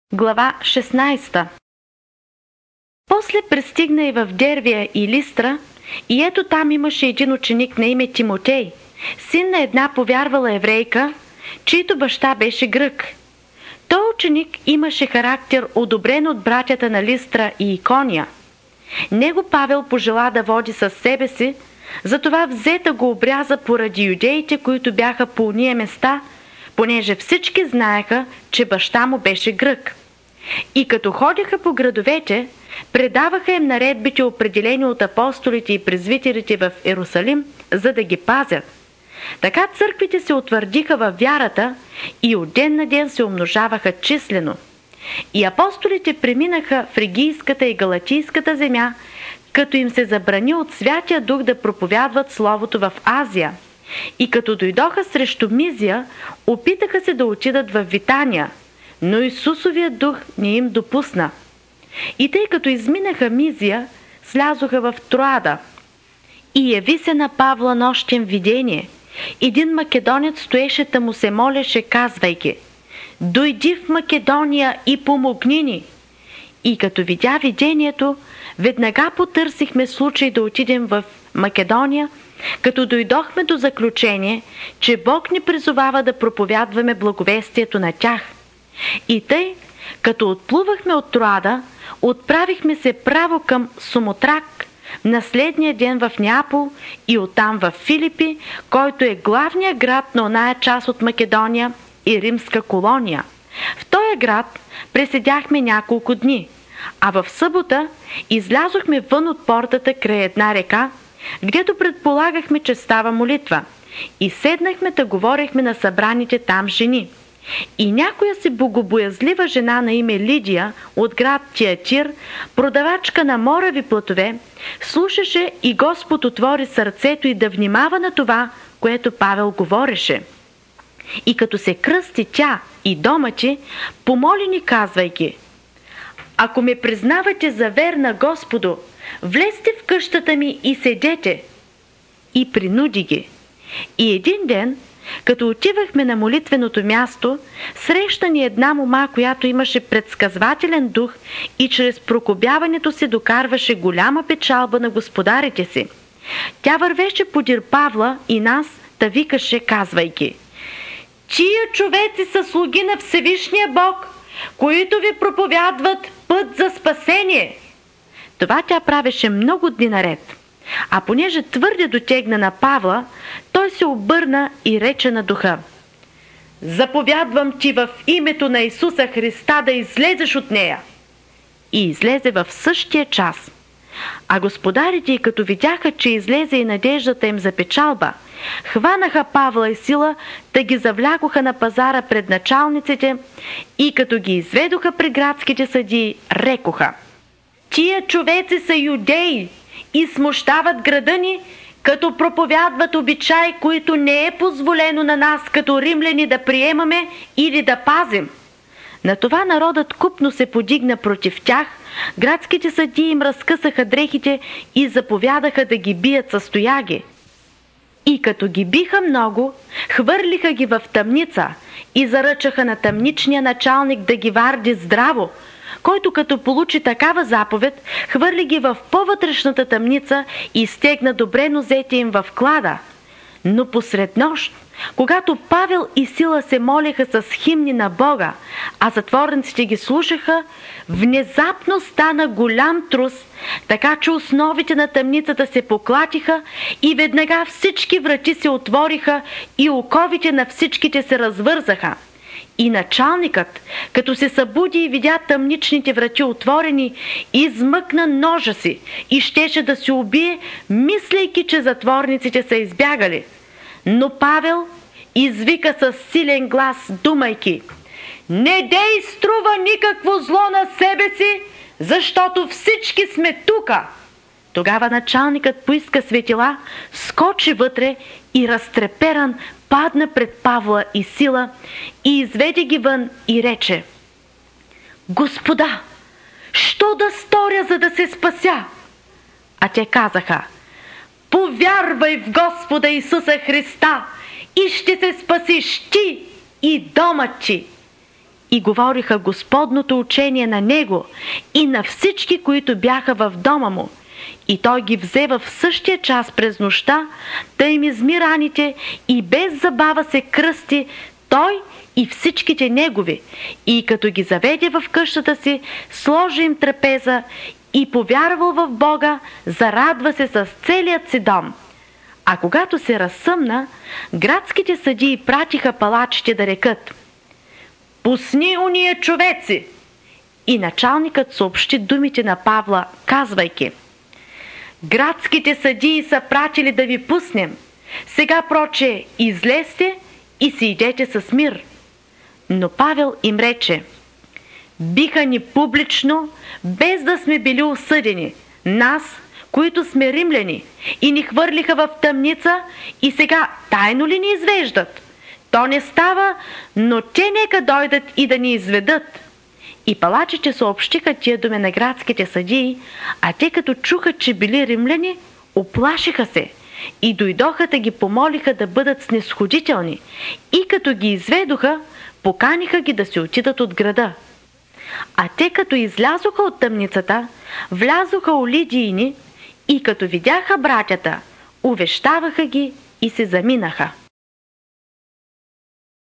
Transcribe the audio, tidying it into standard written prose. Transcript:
Глава 16. После пристигна и в Дервия и Листра, и ето там имаше един ученик на име Тимотей, син на една повярвала еврейка, чийто баща беше грък. Той ученик имаше характер, одобрен от братята на Листра и Икония. Него Павел пожела да води със себе си, затова взе да го обряза поради юдеите, които бяха по уния места, понеже всички знаеха, че баща му беше грък. И като ходиха по градовете, предаваха им наредбите, определени от апостолите и презвитерите в Иерусалим, за да ги пазят. Така църквите се утвърдиха във вярата и от ден на ден се умножаваха числено. И апостолите преминаха фригийската и галатийската земя, като им се забрани от Святия Дух да проповядват Словото в Азия. И като дойдоха срещу Мизия, опитаха се да отидат в Витания, но Исусовият дух не им допусна. И тъй като изминаха Мизия, слязоха в Троада. И яви се на Павла нощем видение. Един македонец стоеше та му се молеше, казвайки: «Дойди в Македония и помогни ни!» И като видя видението, веднага потърсихме случай да отидем в Македония, като дойдохме до заключение, че Бог ни призовава да проповядваме благовестието на тях. И тъй, като отплувахме от Троада, отправихме се право към Сумотрак, на следния ден в Неапол и оттам в Филипи, който е главният град на оная част от Македония и римска колония. В този град преседяхме няколко дни, а в събота излязохме вън от портата край една река, гдето предполагахме, че става молитва, и седнахме да говорихме на събраните там жени. И някоя си богобоязлива жена на име Лидия от град Тиатир, продавачка на морави платове, слушаше и Господ отвори сърцето й да внимава на това, което Павел говореше. И като се кръсти тя и дома ти, помоли ни, казвайки: «Ако ме признавате за верна Господу, влезте в къщата ми и седете». И принуди ги. И един ден, като отивахме на молитвеното място, срещна ни една мома, която имаше предсказвателен дух и чрез прокобяването си докарваше голяма печалба на господарите си. Тя вървеше подир Павла и нас, та викаше, казвайки: «Тия човеци са слуги на Всевишния Бог, които ви проповядват път за спасение». Това тя правеше много дни наред. А понеже твърде дотегна на Павла, той се обърна и рече на духа: «Заповядвам ти в името на Исуса Христа да излезеш от нея». И излезе в същия час. А господарите, като видяха, че излезе и надеждата им за печалба, хванаха Павла и Сила, да ги завлякоха на пазара пред началниците и като ги изведоха при градските съдии, рекоха: «Тия човеци са юдеи и смущават града ни, като проповядват обичаи, които не е позволено на нас като римляни да приемаме или да пазим». На това народът купно се подигна против тях, градските съдии им разкъсаха дрехите и заповядаха да ги бият със тояги. И като ги биха много, хвърлиха ги в тъмница и заръчаха на тъмничния началник да ги варди здраво, който като получи такава заповед, хвърли ги в по-вътрешната тъмница и стегна добре нозете им в клада. Но посред нощ, когато Павел и Сила се молеха с химни на Бога, а затворниците ги слушаха, внезапно стана голям трус, така че основите на тъмницата се поклатиха и веднага всички врати се отвориха и оковите на всичките се развързаха. И началникът, като се събуди и видя тъмничните врати отворени, измъкна ножа си и щеше да се убие, мислейки, че затворниците са избягали. Но Павел извика със силен глас, думайки: «Не дей струва никакво зло на себе си, защото всички сме тука». Тогава началникът поиска светила, скочи вътре и разтреперан падна пред Павла и Сила и изведе ги вън и рече: «Господа, що да сторя, за да се спася?» А те казаха: «Повярвай в Господа Исуса Христа и ще се спасиш ти и домът ти». и говориха Господното учение на него и на всички, които бяха в дома му. И той ги взе в същия час през нощта, да им изми раните и без забава се кръсти той и всичките негови. И като ги заведе в къщата си, сложи им трапеза и повярвал в Бога, зарадва се с целият си дом. А когато се разсъмна, градските съдии пратиха палачите да рекат: „Пусни уния човеци!“ И началникът съобщи думите на Павла, казвайки: „Градските съдии са пратили да ви пуснем. Сега проче излезте и си идете с мир.“ Но Павел им рече: „Биха ни публично, без да сме били осъдени, нас, които сме римляни, и ни хвърлиха в тъмница, и сега тайно ли ни извеждат? То не става, но те нека дойдат и да ни изведат.“ И палачите съобщиха тия думи на градските съдии, а те като чуха, че били римляни, уплашиха се и дойдоха да ги помолиха да бъдат снисходителни, и като ги изведоха, поканиха ги да се отидат от града. А те като излязоха от тъмницата, влязоха у Лидийни и като видяха братята, увещаваха ги и се заминаха.